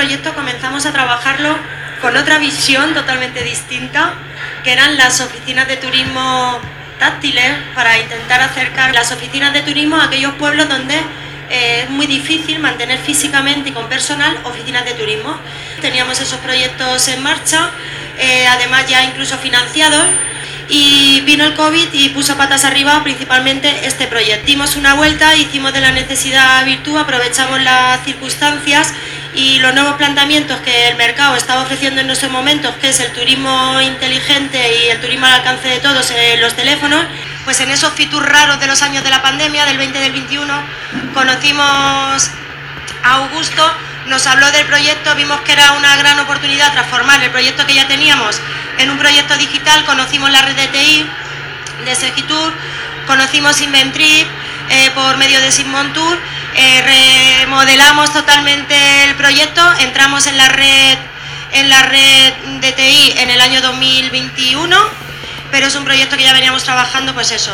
proyecto comenzamos a trabajarlo con otra visión totalmente distinta, que eran las oficinas de turismo táctiles, para intentar acercar las oficinas de turismo a aquellos pueblos donde es muy difícil mantener físicamente y con personal oficinas de turismo. Teníamos esos proyectos en marcha, además ya incluso financiados, y vino el COVID y puso patas arriba principalmente este proyecto. Dimos una vuelta, hicimos de la necesidad virtud, aprovechamos las circunstancias y los nuevos planteamientos que el mercado estaba ofreciendo en estos momentos, que es el turismo inteligente y el turismo al alcance de todos en los teléfonos. Pues en esos Fitur raros de los años de la pandemia, del 20 y del 21, conocimos a Augusto, nos habló del proyecto, vimos que era una gran oportunidad transformar el proyecto que ya teníamos en un proyecto digital. Conocimos la red de TI de Segitur, conocimos Inventrip por medio de Sigmontour, remodelamos totalmente el proyecto, entramos en la red de TI en el año 2021, pero es un proyecto que ya veníamos trabajando, pues eso,